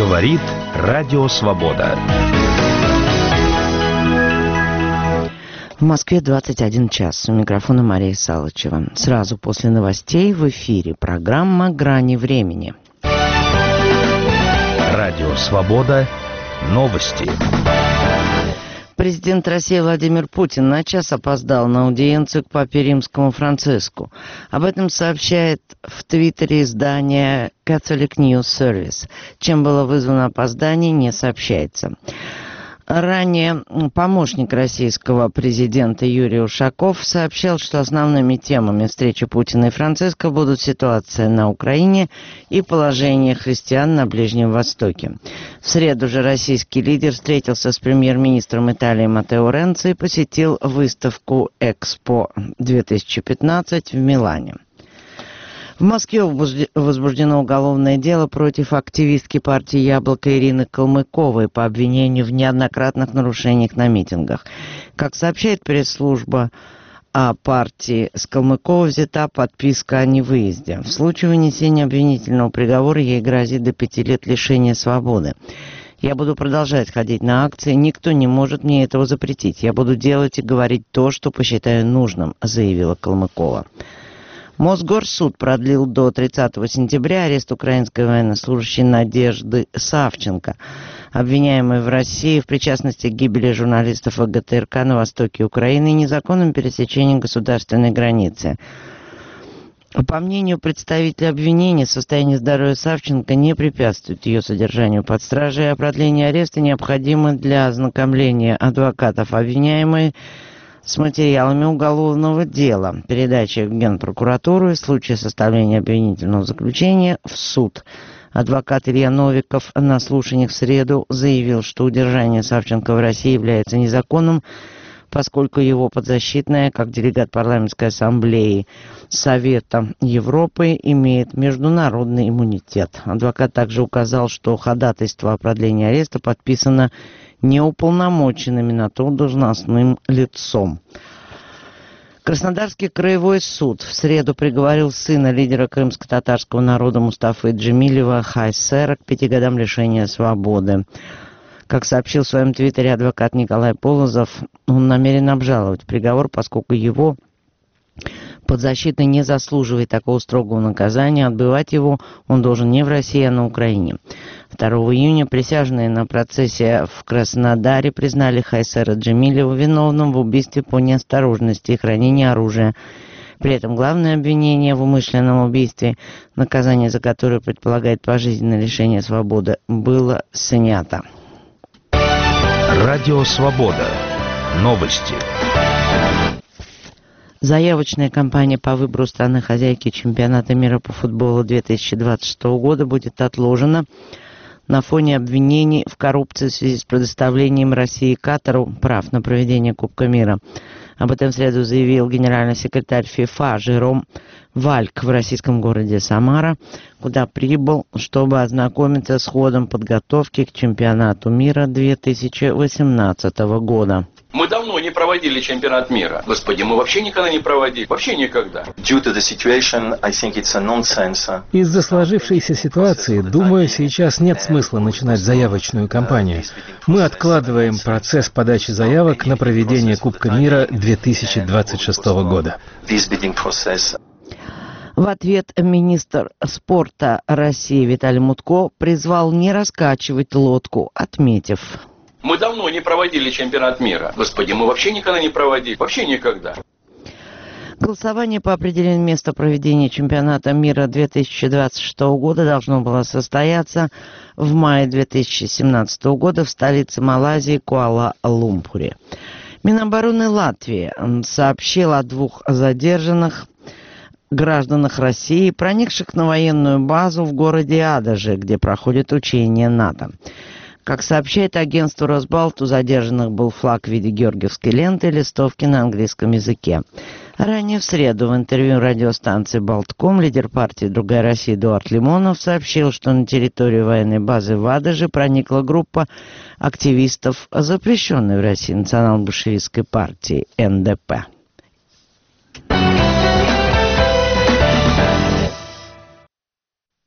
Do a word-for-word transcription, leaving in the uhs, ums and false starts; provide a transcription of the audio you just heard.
Говорит Радио Свобода. В Москве двадцать один час. У микрофона Мария Салычева. Сразу после новостей в эфире программа «Грани времени». Радио Свобода. Новости. Президент России Владимир Путин на час опоздал на аудиенцию к папе римскому Франциску. Об этом сообщает в Твиттере издание Catholic News Service. Чем было вызвано опоздание, не сообщается. Ранее помощник российского президента Юрий Ушаков сообщал, что основными темами встречи Путина и Франциска будут ситуация на Украине и положение христиан на Ближнем Востоке. В среду же российский лидер встретился с премьер-министром Италии Маттео Ренци и посетил выставку Экспо две тысячи пятнадцать в Милане. В Москве возбуждено уголовное дело против активистки партии «Яблоко» Ирины Калмыковой по обвинению в неоднократных нарушениях на митингах. Как сообщает пресс-служба о партии, с Калмыковой взята подписка о невыезде. В случае вынесения обвинительного приговора ей грозит до пяти лет лишения свободы. «Я буду продолжать ходить на акции, никто не может мне этого запретить. Я буду делать и говорить то, что посчитаю нужным», заявила Калмыкова. Мосгорсуд продлил до тридцатого сентября арест украинской военнослужащей Надежды Савченко, обвиняемой в России в причастности к гибели журналистов ВГТРК на востоке Украины и незаконном пересечении государственной границы. По мнению представителя обвинения, состояние здоровья Савченко не препятствует ее содержанию под стражей, а продление ареста необходимо для ознакомления адвокатов обвиняемой с материалами уголовного дела, передачи в Генпрокуратуру и в случае составления обвинительного заключения в суд. Адвокат Илья Новиков на слушаниях в среду заявил, что удержание Савченко в России является незаконным, поскольку его подзащитная, как делегат парламентской ассамблеи Совета Европы, имеет международный иммунитет. Адвокат также указал, что ходатайство о продлении ареста подписано неуполномоченными на то должностным лицом. Краснодарский краевой суд в среду приговорил сына лидера крымско-татарского народа Мустафы Джемилева Хайсера к пяти годам лишения свободы. Как сообщил в своем твиттере адвокат Николай Полозов, он намерен обжаловать приговор, поскольку его подзащитный не заслуживает такого строгого наказания. Отбывать его он должен не в России, а на Украине. второго июня присяжные на процессе в Краснодаре признали Хайсера Джемилева виновным в убийстве по неосторожности и хранении оружия. При этом главное обвинение в умышленном убийстве, наказание за которое предполагает пожизненное лишение свободы, было снято. Радио Свобода. Новости. Заявочная кампания по выбору страны-хозяйки чемпионата мира по футболу две тысячи двадцать шестого года будет отложена на фоне обвинений в коррупции в связи с предоставлением России Катару прав на проведение Кубка мира. Об этом в среду заявил генеральный секретарь ФИФА Жером Вальк в российском городе Самара, куда прибыл, чтобы ознакомиться с ходом подготовки к чемпионату мира две тысячи восемнадцатого года. Мы давно не проводили чемпионат мира. Господи, мы вообще никогда не проводили. Вообще никогда. Из-за сложившейся ситуации, думаю, сейчас нет смысла начинать заявочную кампанию. Мы откладываем процесс подачи заявок на проведение Кубка мира две тысячи двадцать шестого года. В ответ министр спорта России Виталий Мутко призвал не раскачивать лодку, отметив: мы давно не проводили чемпионат мира. Господи, мы вообще никогда не проводили. Вообще никогда. Голосование по определению места проведения чемпионата мира две тысячи двадцать шестого года должно было состояться в мае две тысячи семнадцатого года в столице Малайзии Куала-Лумпуре. Минобороны Латвии сообщил о двух задержанных гражданах России, проникших на военную базу в городе Адаже, где проходит учение НАТО. Как сообщает агентство Росбалт, у задержанных был флаг в виде георгиевской ленты и листовки на английском языке. Ранее в среду в интервью радиостанции «Болтком» лидер партии «Другая Россия» Эдуард Лимонов сообщил, что на территорию военной базы в Адаже проникла группа активистов, запрещенной в России национал-большевистской партии эн дэ пэ.